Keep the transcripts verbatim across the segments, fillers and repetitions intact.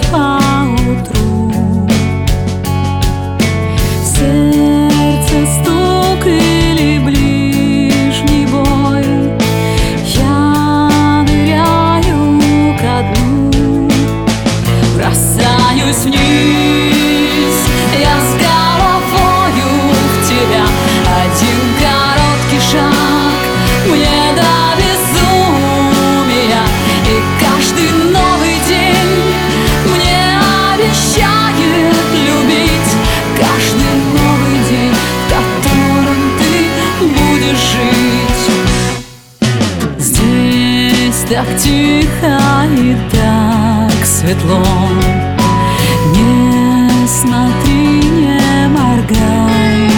поутру. Сердце стук или ближний бой, я ныряю ко дну, бросаюсь вниз, я с головою в тебя. Один короткий шаг мне до безумия, и каждый новый день мне обещает любить. Каждый новый день, в котором ты будешь жить. Здесь так тихо и так светло, не смотри, не моргай.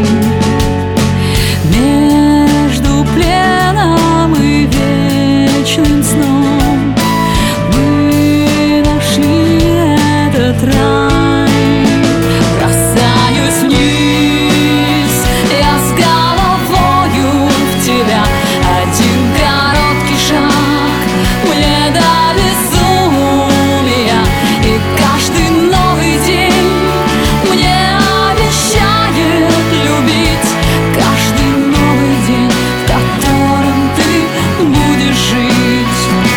Между пленом и вечным сном мы нашли этот рай. Бросаюсь вниз, я с головою в тебя. Один короткий шаг мне до безумия, и каждый новый день мне обещает любить. Каждый новый день, в котором ты будешь жить.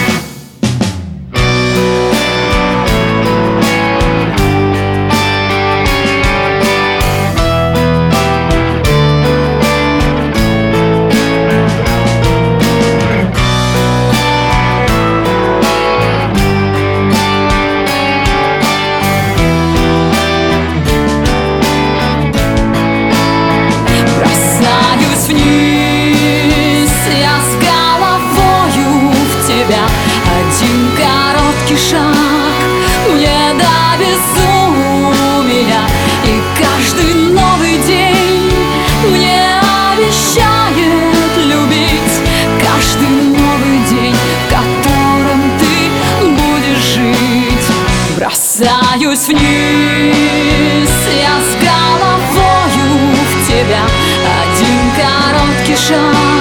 Бросаюсь вниз, я с головою в тебя. Один короткий шаг мне до безумия, и каждый новый день мне обещает любить. Каждый новый день, в котором ты будешь жить. Бросаюсь вниз, я с головою в тебя. Один короткий шаг